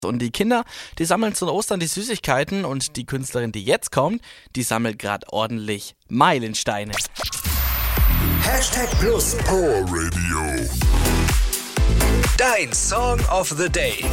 Und die Kinder, die sammeln zu Ostern die Süßigkeiten und die Künstlerin, die jetzt kommt, die sammelt gerade ordentlich Meilensteine. #Plus Power Radio. Dein Song of the Day.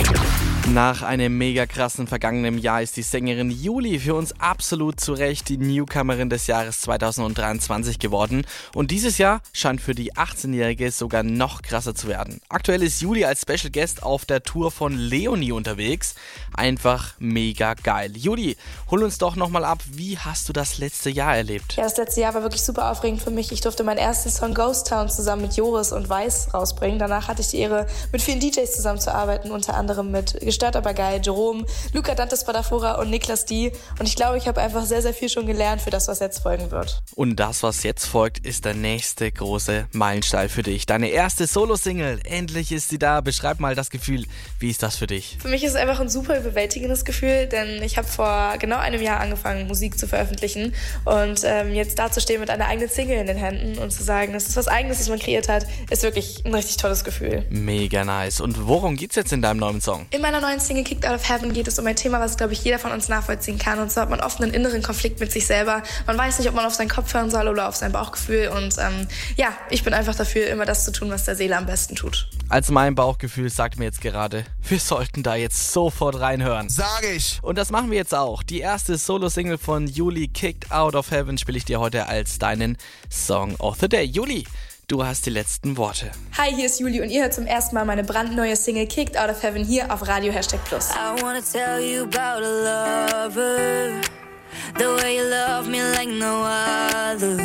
Nach einem mega krassen vergangenen Jahr ist die Sängerin Juli für uns absolut zu Recht die Newcomerin des Jahres 2023 geworden. Und dieses Jahr scheint für die 18-Jährige sogar noch krasser zu werden. Aktuell ist Juli als Special Guest auf der Tour von Leonie unterwegs. Einfach mega geil. Juli, hol uns doch nochmal ab, wie hast du das letzte Jahr erlebt? Ja, das letzte Jahr war wirklich super aufregend für mich. Ich durfte meinen ersten Song Ghost Town zusammen mit Joris und Weiß rausbringen. Danach hatte ich die Ehre, mit vielen DJs zusammenzuarbeiten, unter anderem mit Gestört aber geil, Jerome, Luca Dantes Badafora und Niklas D. Und ich glaube, ich habe einfach sehr, sehr viel schon gelernt für das, was jetzt folgen wird. Und das, was jetzt folgt, ist der nächste große Meilenstein für dich. Deine erste Solo-Single, endlich ist sie da. Beschreib mal das Gefühl, wie ist das für dich? Für mich ist es einfach ein super überwältigendes Gefühl, denn ich habe vor genau einem Jahr angefangen, Musik zu veröffentlichen. Und jetzt dazustehen mit einer eigenen Single in den Händen und zu sagen, das ist was Eigenes, was man kreiert hat, ist wirklich ein richtig tolles Gefühl. Mega nice. Und worum geht's jetzt in deinem neuen Song? In meiner neuen Single Kicked Out of Heaven geht es um ein Thema, was, glaube ich, jeder von uns nachvollziehen kann. Und zwar hat man oft einen inneren Konflikt mit sich selber. Man weiß nicht, ob man auf seinen Kopf hören soll oder auf sein Bauchgefühl. Und ich bin einfach dafür, immer das zu tun, was der Seele am besten tut. Also mein Bauchgefühl sagt mir jetzt gerade, wir sollten da jetzt sofort reinhören. Sag ich! Und das machen wir jetzt auch. Die erste Solo-Single von Juli, Kicked Out of Heaven, spiele ich dir heute als deinen Song of the Day. Juli, du hast die letzten Worte. Hi, hier ist Juli und ihr hört zum ersten Mal meine brandneue Single Kicked Out of Heaven hier auf Radio #Plus. I wanna tell you about a lover, the way you love me like no other.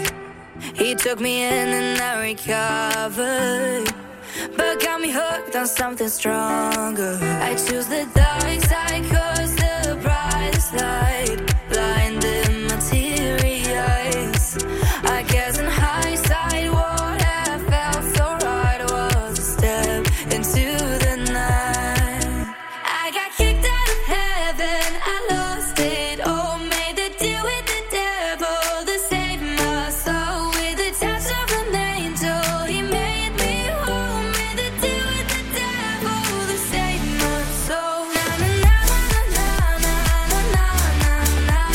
He took me in and I recovered, but got me hooked on something stronger. I choose the dark side 'cause the bright side blinded my teary eyes. I guess in hindsight what I felt so right was a step into the night. I got kicked out of heaven, I lost it all, made the deal with the devil to save my soul. With the touch of an angel, he made me whole, made the deal with the devil to save my soul. Na na na na na na na na na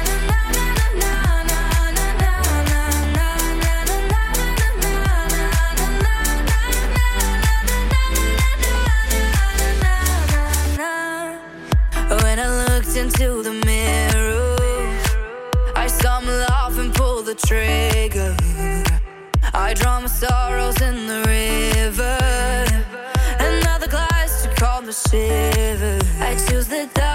na na na na When I looked into the mirror, I saw my love and pulled the trigger. I drown my sorrows in the river, another glass to calm the shiver. I choose the dark